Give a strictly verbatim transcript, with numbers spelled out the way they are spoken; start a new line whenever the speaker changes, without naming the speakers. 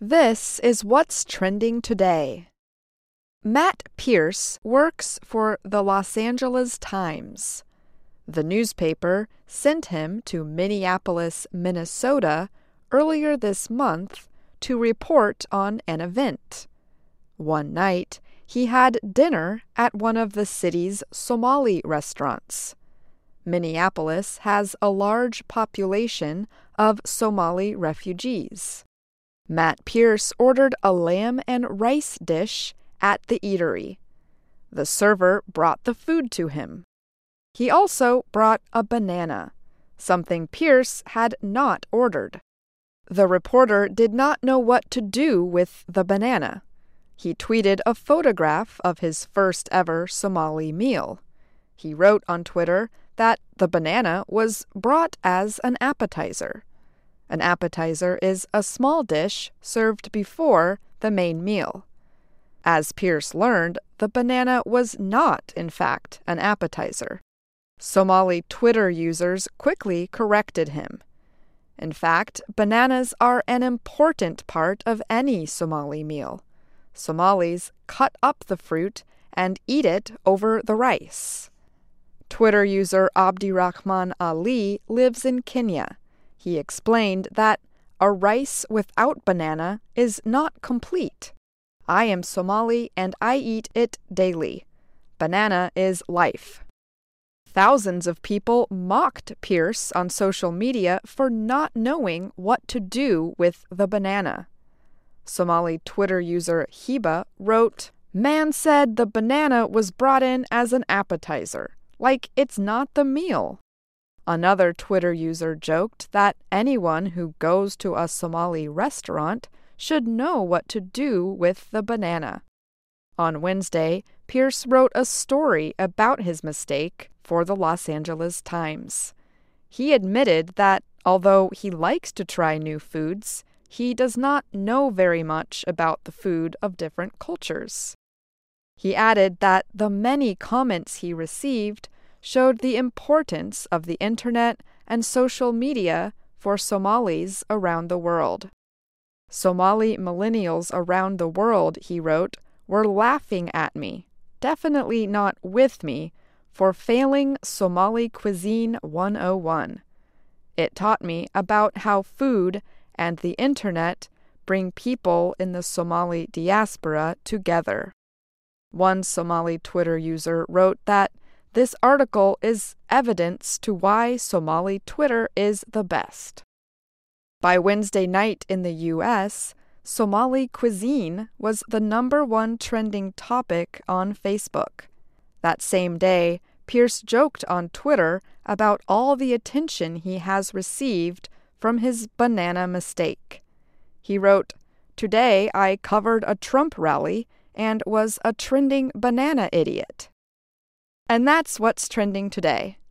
This is what's trending today. Matt Pearce works for the Los Angeles Times. The newspaper sent him to Minneapolis, Minnesota earlier this month to report on an event. One night, he had dinner at one of the city's Somali restaurants. Minneapolis has a large population of Somali refugees. Matt Pearce ordered a lamb and rice dish at the eatery. The server brought the food to him. He also brought a banana, something Pearce had not ordered. The reporter did not know what to do with the banana. He tweeted a photograph of his first ever Somali meal. He wrote on Twitter that the banana was brought as an appetizer. An appetizer is a small dish served before the main meal. As Pearce learned, the banana was not, in fact, an appetizer. Somali Twitter users quickly corrected him. In fact, bananas are an important part of any Somali meal. Somalis cut up the fruit and eat it over the rice. Twitter user Abdirahman Ali lives in Kenya. He explained that a rice without banana is not complete. I am Somali and I eat it daily. Banana is life. Thousands of people mocked Pearce on social media for not knowing what to do with the banana. Somali Twitter user Hiba wrote, "Man said the banana was brought in as an appetizer, like it's not the meal." Another Twitter user joked that anyone who goes to a Somali restaurant should know what to do with the banana. On Wednesday, Pearce wrote a story about his mistake for the Los Angeles Times. He admitted that although he likes to try new foods, he does not know very much about the food of different cultures. He added that the many comments he received showed the importance of the internet and social media for Somalis around the world. Somali millennials around the world, he wrote, were laughing at me, definitely not with me, for failing Somali Cuisine one oh one. It taught me about how food and the internet bring people in the Somali diaspora together. One Somali Twitter user wrote that this article is evidence to why Somali Twitter is the best. By Wednesday night in the U S, Somali cuisine was the number one trending topic on Facebook. That same day, Pearce joked on Twitter about all the attention he has received from his banana mistake. He wrote, "Today I covered a Trump rally and was a trending banana idiot." And that's what's trending today.